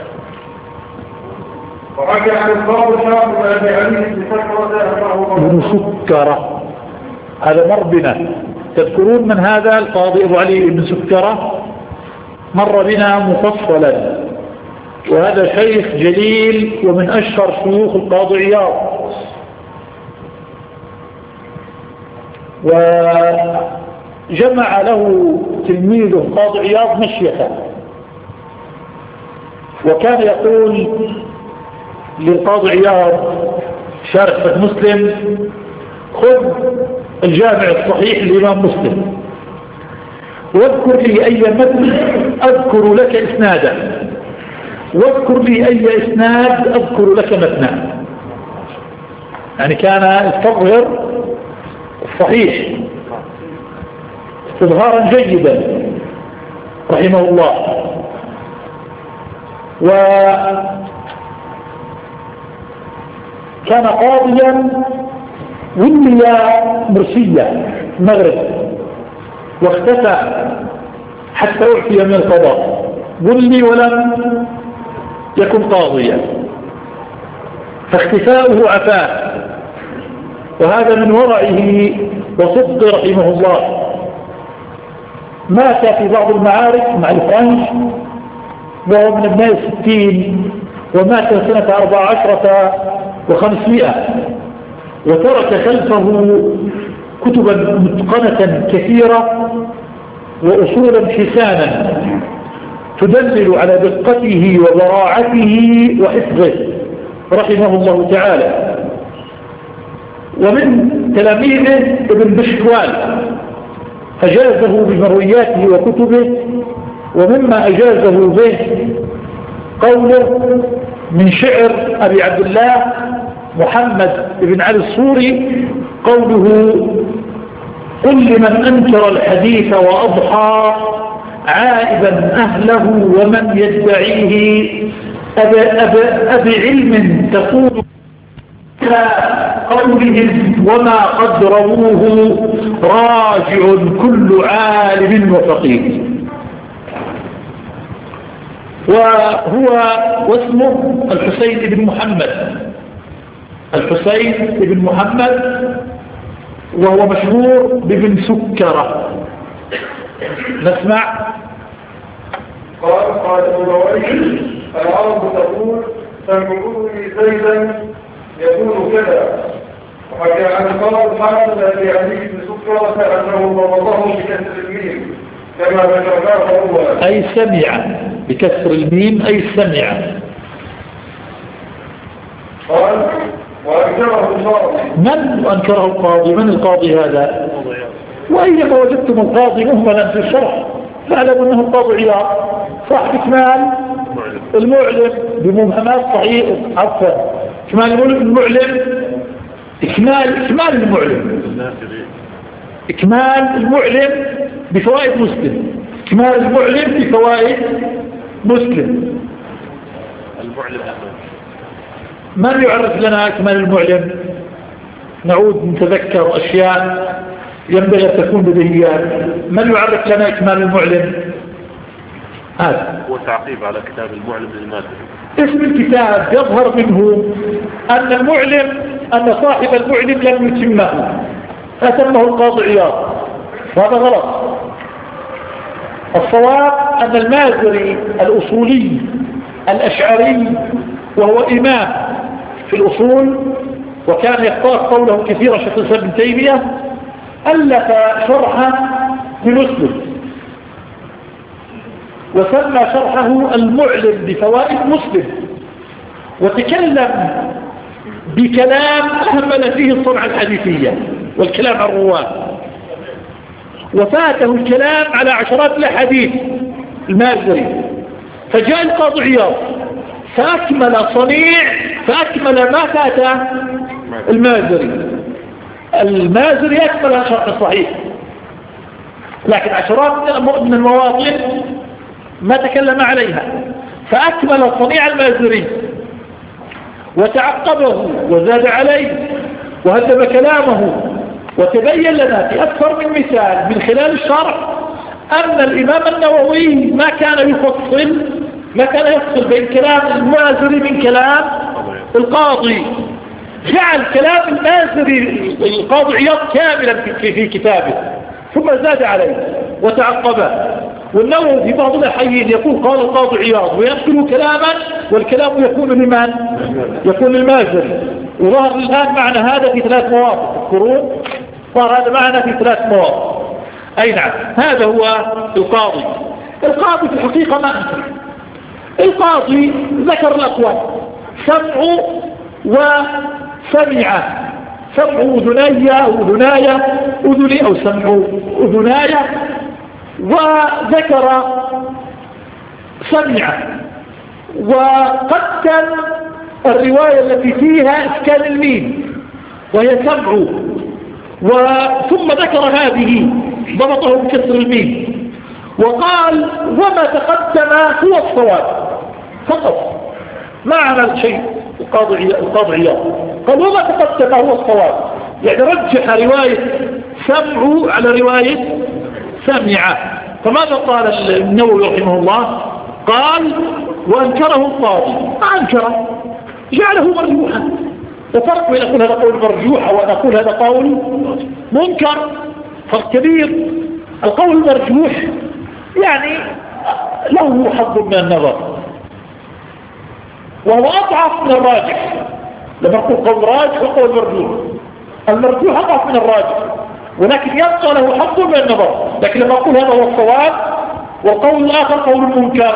وحكى عن الباب الشعب بأبي علي بفكرة ابن سكرة، هذا مر بنا. تذكرون من هذا؟ القاضي أبو علي بن سكرة مر بنا مفصلا، وهذا شيخ جليل ومن أشهر شيوخ القاضي عياض، وجمع له تلميذه قاضي عياض مشيخة، وكان يقول للقاضي عياض شارح مسلم خذ الجامع الصحيح للإمام مسلم واذكر لي أي متن أذكر لك إسنادا، واذكر لي أي إسناد أذكر لك متنا. يعني كان يستظهر الصحيح استظهارا جيدا رحمه الله. وكان قاضيا ولي مرسية المغرب، واختفى حتى أعطي من القضاء، ولي ولم يكن قاضيا، فاختفاؤه عفاه، وهذا من ورعه وصدق رحمه الله. مات في بعض المعارك مع الفرنج وهو من ابناء الستين، ومات سنة أربع عشرة وخمسمائة، وترك خلفه كتبا متقنة كثيرة وأصولا حسانا تدلل على دقته وبراعته وحفظه رحمه الله تعالى. ومن تلاميذه ابن بشوال أجازه بمروياته وكتبه، ومما أجازه به قوله من شعر أبي عبد الله محمد بن علي الصوري، قوله قل لمن أنكر الحديث وأضحى عائبا أهله ومن يدعيه أبي, أبي, أبي علم تقول قولهم وما قد رووه راجع كل عالم وفقيه. وهو واسمه الحسين بن محمد، الحسين بن محمد، وهو مشهور بابن سكرة. نسمع. قال قال ابن العرب تقول سمعوني زيدا يقول كذا، وحكى عن قال حافظ في حديث سكرة أنه ضبطه بكسر الميم كما ذكرناه أولا، أي سمع بكسر الميم أي سمع. قال وأنكره القاضي. من أنكره القاضي؟ من القاضي هذا؟ وأيما وجدتم القاضي مهملا في الشرح فاعلموا أنه القاضي عياض صاحب إكمال المعلم بمبهمات صحيح. عفوا، إكمال المعلم، إكمال إكمال المعلم إكمال المعلم بفوائد مسلم، إكمال المعلم بفوائد مسلم. المعلم من يعرف لنا إكمال المعلم؟ نعود نتذكر أشياء ينبغي أن تكون بديهيات. من يعرف لنا إكمال المعلم؟ هذا هو تعقيب على كتاب المعلم للمازري. اسم الكتاب يظهر منه أن المعلم أن صاحب المعلم لم يتمه فسمه القاضي عياض، وهذا غلط. الصواب أن المازري الأصولي الأشعري، وهو إمام في الأصول وكان يختار قوله كثيرا شيخ الإسلام ابن تيمية، ألف شرحا لمسلم وسمى شرحه المعلم بفوائد مسلم، وتكلم بكلام أهمل فيه الصنعة الحديثية والكلام عن الرواة، وفاته الكلام على عشرات الأحاديث المازري، فجاء القاضي عياض فأكمل صنيع فأكمل ما فات المازري. المازري أكمل شرح الصحيح، لكن عشرات من المواطن ما تكلم عليها، فأكمل صنيع المازري وتعقبه وزاد عليه وهذب كلامه. وتبين لنا في أكثر من مثال من خلال الشرح أن الإمام النووي ما كان يفصل ما كان يفصل بين كلام المازري من كلام القاضي، جعل كلام المازري القاضي عياض كاملا في, في كتابه، ثم زاد عليه وتعقبه. والنووي في بعض الأحيان يقول قال القاضي عياض ويذكر كلاما والكلام يكون لمن؟ يكون المازري. وظهر الآن معنى هذا في ثلاث مواقف، تذكرون؟ ظهر هذا معنى في ثلاث مواقف. أي نعم، هذا هو القاضي. القاضي في الحقيقة ما أنكر. القاضي ذكر الأقوال سمع وسمع، سمع أذني أو أذنايا أذني أو سمع أذنايا، وذكر سمع وقدم الرواية التي فيها إسكان الميم وهي سمع، وثم ذكر هذه ضبطه بكسر الميم وقال وما تقدم هو الصواب. فقط ما عمل شيء. القاضي القاضي عياض قال وما تقدم هو الصواب، يعني رجح رواية سمع على رواية سمع. فماذا قال النووي رحمه الله؟ قال وأنكره القاضي، ما أنكره، جعله مرجوحا. وفرق بين أقول هذا قول مرجوح وأن أقول هذا قول منكر، فرق كبير. القول المرجوح يعني له حظ من النظر وهو أضعف من الراجح. لما نقول قول راجح وقول مرجوح، المرجوح أضعف من الراجح ولكن يبقى له حظ من النظر. لكن لما أقول هذا هو الصواب والقول الآخر قول منكر،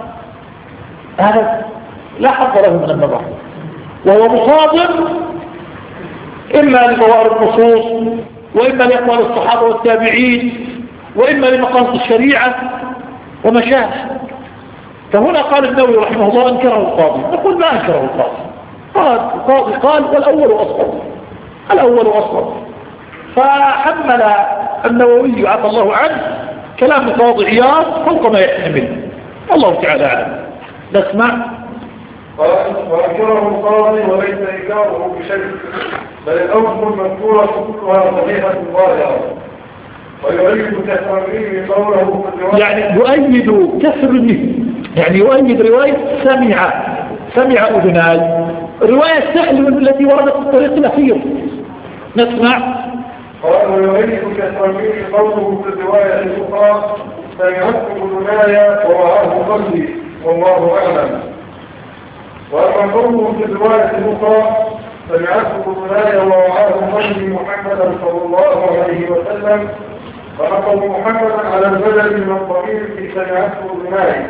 هذا لا حظ له من النظر، وهو مصادم إما لظواهر النصوص وإما لأقوال الصحابة والتابعين وإما لمقاصد الشريعة وما شابه. فهنا قال النووي رحمه الله أنكره القاضي، نقول ما أنكره القاضي، قال القاضي قال والأول أصلا الأول أصلا. فحمل النووي عفى الله عنه كلام القاضي عياض فوق ما يحتمل. الله تعالى أعلم. نسمع. وأنكره القاضي وليس إنكاره بشيء، بل الأوجه المذكورة كلها صحيحة ظاهرة، ويؤيد كثير قوله يعني يؤيد كثر، يعني يؤيد رواية سمع سمع أذناي، رواية سهل التي وردت في الطريق الأخير. نسمع. قال ويؤيد كثير قوله في الرواية الأخرى سمعته أذناي ووعاه قلبي والله أعلم. وأما قوله في الرواية الأخرى سمعته أذناي ووعاه قلبي محمدا صلى الله عليه وسلم، فنقض محمدا على البدل من الضمير في سمعته أذناي،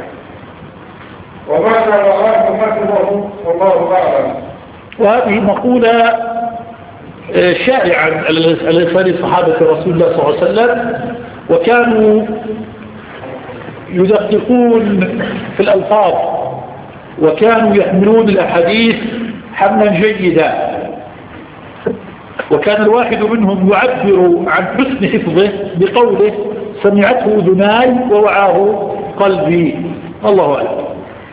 ومعنى وعاه حفظه والله أعلم. وهذه مقولة شائعة على لسان صحابة رسول الله صلى الله عليه وسلم، وكانوا يدققون في الألفاظ وكانوا يحملون الأحاديث حملا جيدا، وكان الواحد منهم يعبر عن حسن حفظه بقوله سمعته أذناي ووعاه قلبي. الله أعلم.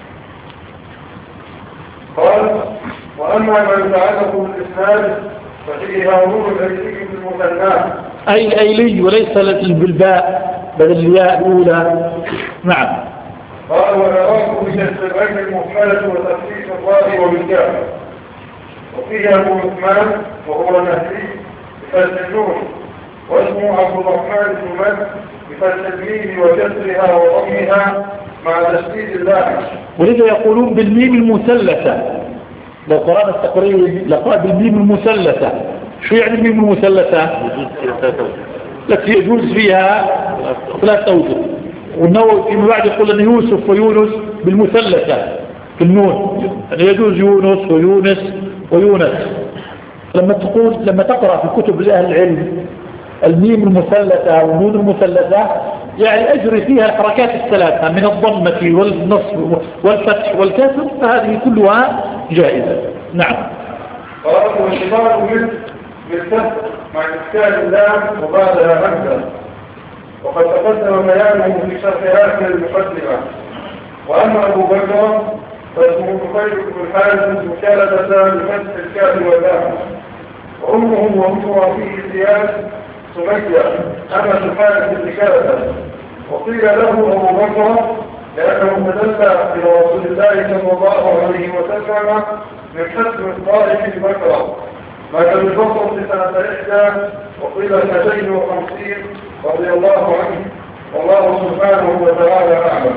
قال وأما ما يتعلق بالإسناد ففيه هارون الأيلي بالمثنى، أي الأيلي وليس بالباء بدل الياء الأولى. نعم. قال ونراه بجسد العين المحملة وتخفيف الراء وبالكاف، وفيه أبو عثمان وهو نهدي بفتح النور، واسمه عبد الرحمن بن مد بفتح الميم وكسرها وضمها مع تشديد اللام، ولذا يقولون بالميم المثلثة. لو قرأنا التقريب لقال بالميم المثلثة. شو يعني الميم المثلثة؟ التي يجوز فيها ثلاث أوجه. والنووي فيما بعد يقول أن يوسف ويونس بالمثلثة في النون، يعني يجوز يونس ويونس ويونس. لما تقول لما تقرأ في كتب أهل العلم الميم المثلثة والنون المثلثة يعني أجري فيها الحركات الثلاثة من الضمة والنصب والفتح والكسر، فهذه كلها جائزة. نعم. قال والشباب مثل بالكسر مع إسكان اللام وبعدها همزة، وقد تقدم بيانه في شرح آخر المقدمة. وأما أبو بكر فاسمه بخير بن الحارث مكالبة بفتح الكاف واللام، وأمه وأمها فيه زياد سمية أما الحارث بكالبة. وقيل له أبو بكر لأنه تدلى إلى رسول الله صلى الله عليه وسلم من حسن الطائف بكرة، مات بالبصر في سنة إحدى وقيل سنتين وخمسين رضي الله عنه، والله سبحانه وتعالى أعلم.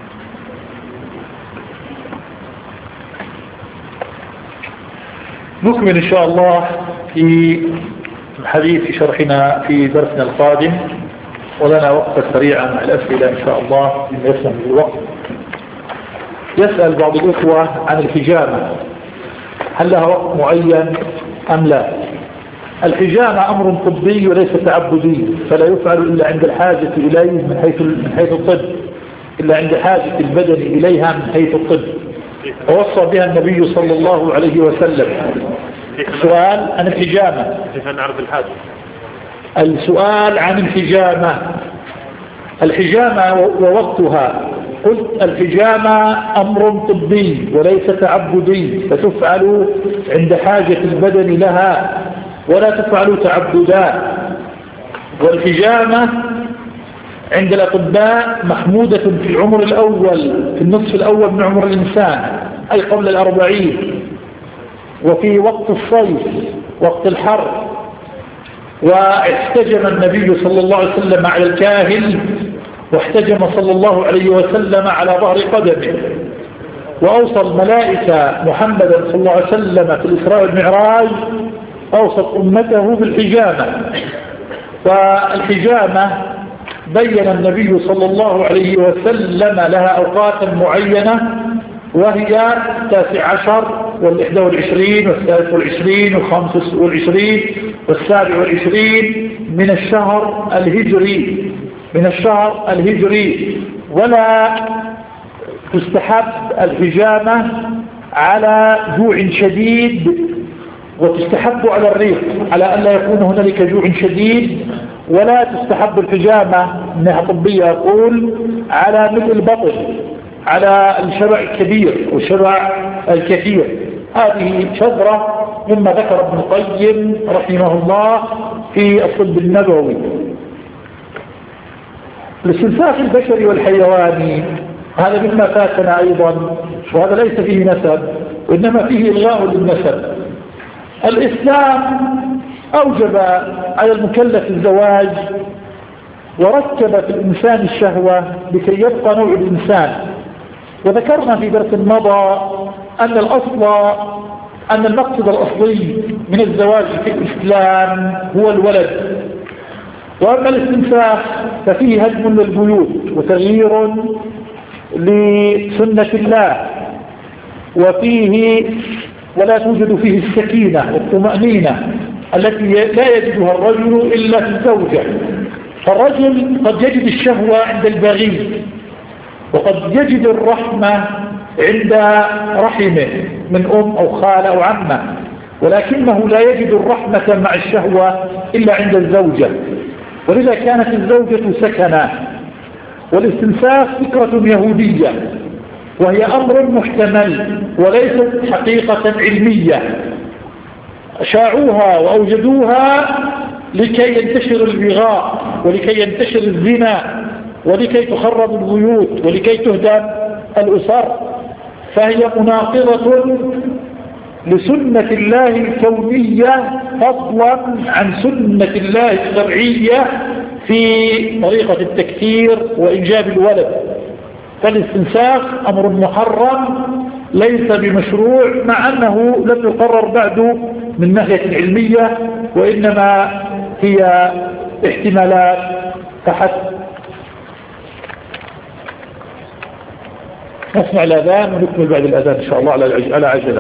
نكمل إن شاء الله في الحديث شرحنا في درسنا القادم، ولنا وقفة سريعة مع الأسئلة إن شاء الله لما يسلم الوقت. يسأل بعض الأخوة عن الحجامة، هل لها وقت معين أم لا؟ الحجامة أمر طبي وليس تعبدي، فلا يفعل إلا عند الحاجة إليه من حيث من حيث الطب، إلا عند حاجة البدن إليها من حيث الطب، ووصى بها النبي صلى الله عليه وسلم. السؤال عن الحجامة. كيف نعرف الحاجة؟ السؤال عن الحجامة. الحجامة ووقتها قلت الحجامة أمر طبي وليس تعبدي، فتفعل عند حاجة البدن لها ولا تفعل تعبدا. والحجامة عند الأطباء محمودة في العمر الأول، في النصف الأول من عمر الإنسان، أي قبل الأربعين، وفي وقت الصيف وقت الحر. واحتجم النبي صلى الله عليه وسلم على الكاهل، واحتجم صلى الله عليه وسلم على ظهر قدمه، وأوصى الملائكة محمدا صلى الله عليه وسلم في الإسراء والمعراج، أوصت أمته بالحجامة. والحجامة بين النبي صلى الله عليه وسلم لها أوقاتا معينة، وهي التاسع عشر والإحدى والعشرين والثالث والعشرين والخامس والعشرين والسابع والعشرين من الشهر الهجري من الشهر الهجري ولا تستحب الحجامة على جوع شديد، وتستحب على الريق على أن لا يكون هنالك جوع شديد. ولا تستحب الحجامة انها طبية يقول على ملء البطن، على الشبع الكبير والشبع الكثير. هذه شذرة مما ذكر ابن القيم رحمه الله في الطب النبوي. الاستنساخ البشري والحيواني هذا مما فاتنا أيضا، وهذا ليس فيه نسب وإنما فيه إلغاء للنسب. الإسلام أوجب على المكلف الزواج، وركب في الإنسان الشهوة لكي يبقى نوع الإنسان. وذكرنا في درس مضى أن الأصل أن المقصد الأصلي من الزواج في الإسلام هو الولد. وأما الاستنساخ ففيه هدم للبيوت وتغيير لسنة الله، وفيه ولا توجد فيه السكينة والطمأنينة التي لا يجدها الرجل إلا في الزوجة. فالرجل قد يجد الشهوة عند البغي، وقد يجد الرحمة عند رحمه من أم أو خالة أو عمة، ولكنه لا يجد الرحمة مع الشهوة إلا عند الزوجة. ولذا كانت الزوجة سكنا. والاستنساخ فكرة يهودية، وهي أمر محتمل وليست حقيقة علمية، شاعوها وأوجدوها لكي ينتشر البغاء ولكي ينتشر الزنا ولكي تخرب البيوت ولكي تهدم الأسر. فهي مناقضة لسنة الله الكونية فضلا عن سنة الله الشرعية في طريقة التكثير وإنجاب الولد. فالاستنساخ أمر محرم ليس بمشروع، مع أنه لم يقرر بعد من ناحية علمية، وإنما هي احتمالات فحسب. نسمع الأذان ونكمل بعد الأذان إن شاء الله على عجلة.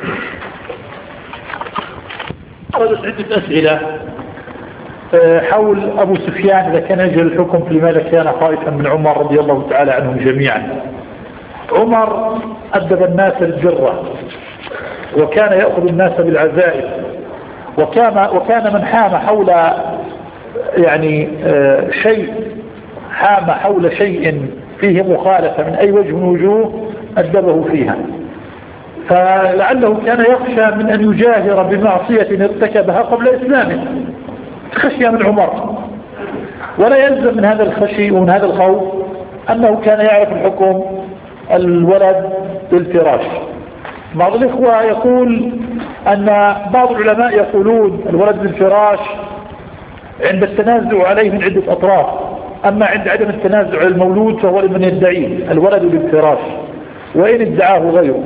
أردت عدة أسئلة حول أبو سفيان إذا كان يجهل الحكم لماذا كان خائفا من عمر رضي الله تعالى عنهم جميعا. عمر أدب الناس الجرة، وكان يأخذ الناس بالعزائم، وكان, وكان من حام حول يعني شيء حام حول شيء فيه مخالفة من أي وجه من وجوه أدبه فيها. فلعله كان يخشى من أن يجاهر بمعصية ارتكبها قبل إسلامه، خشية من عمر. ولا يلزم من هذا الخشي ومن هذا الخوف أنه كان يعرف الحكم الولد بالفراش. بعض الإخوة يقول أن بعض العلماء يقولون الولد بالفراش عند التنازع عليه من عدة أطراف، أما عند عدم التنازع على المولود فهو لمن يدعيه الولد بالفراش وإن ادعاه غيره.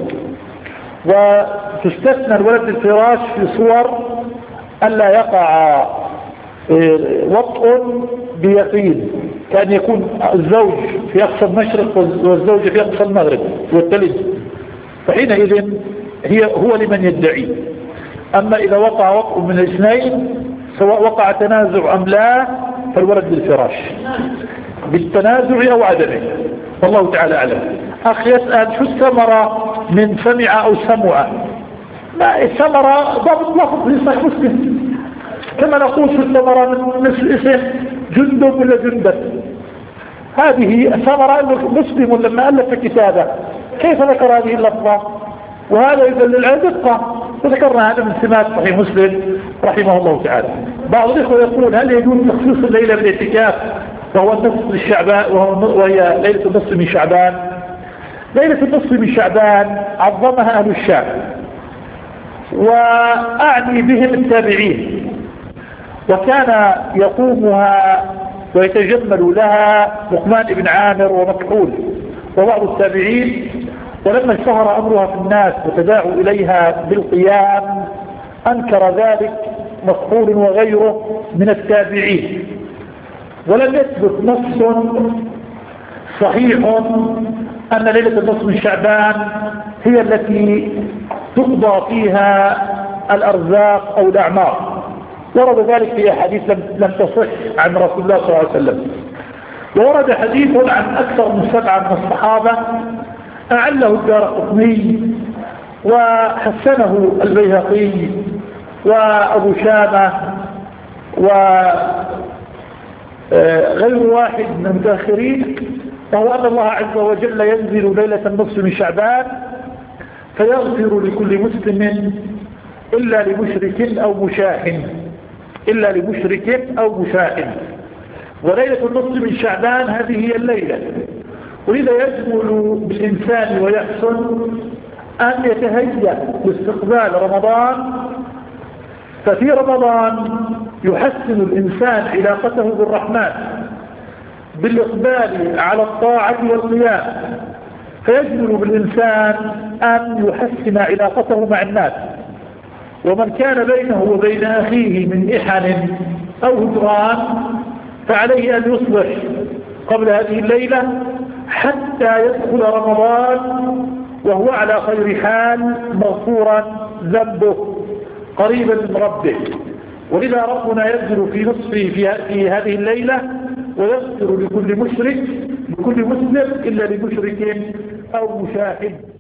وتستثنى الولد بالفراش في صور ألا يقع وطء بيقين، كأن يكون الزوج في أقصى المشرق والزوجة في أقصى المغرب والثلج، فحينئذ هي هو لمن يدعي. أما إذا وقع وطء من الاثنين سواء وقع تنازع أم لا فالولد بالفراش بالتنازع أو عدمه، والله تعالى أعلم. أخ يسأل شو الثمرة من سمع أو سمع؟ ما الثمرة ضابط لفظ لصحيح مسلم، كما نقول في الثمرة من مثل اسم جندب ولا جندب. هذه ثمرة أنه مسلم لما ألف كتابه كيف ذكر هذه اللفظة، وهذا يدل على دقة، وذكرنا هذا من سمات صحيح مسلم رحمه الله تعالى. بعض الإخوة يقول هل يجوز تخصيص الليلة بالاعتكاف وهو النصف من شعبان وهي ليلة النصف من شعبان؟ ليلة النصف من شعبان عظمها أهل الشام، وأعني بهم التابعين، وكان يقومها ويتجمل لها لقمان بن عامر ومكحول وبعض التابعين. ولما اشتهر أمرها في الناس وتداعوا إليها بالقيام أنكر ذلك مكحول وغيره من التابعين. ولم يثبت نص صحيح أن ليلة النصف من شعبان هي التي تقضى فيها الأرزاق أو الأعمار، ورد ذلك في أحاديث لم تصح عن رسول الله صلى الله عليه وسلم. وورد حديث عن أكثر من سبعة من الصحابة أعله الدارقطني وحسنه البيهقي وأبو شامة وغير واحد من المتأخرين، وهو أن الله عز وجل ينزل ليلة النصف من شعبان فيغفر لكل مسلم إلا لمشرك أو مشاحن إلا لمشرك أو مشاحن. وليلة النصف من شعبان هذه هي الليلة، ولذا يجمل بالإنسان ويحسن أن يتهيأ لاستقبال رمضان. ففي رمضان يحسن الإنسان علاقته بالرحمن بالإقبال على الطاعة والقيام، فيجمل بالإنسان أن يحسن علاقته مع الناس. ومن كان بينه وبين أخيه من إحن أو هجران فعليه أن يصلح قبل هذه الليلة حتى يدخل رمضان وهو على خير حال مغفورا ذنبه قريبا من ربه. ولذا ربنا ينزل في نصفه في هذه الليلة ويغفر لكل مشرك لكل مسلم إلا لمشرك أو مشاهد.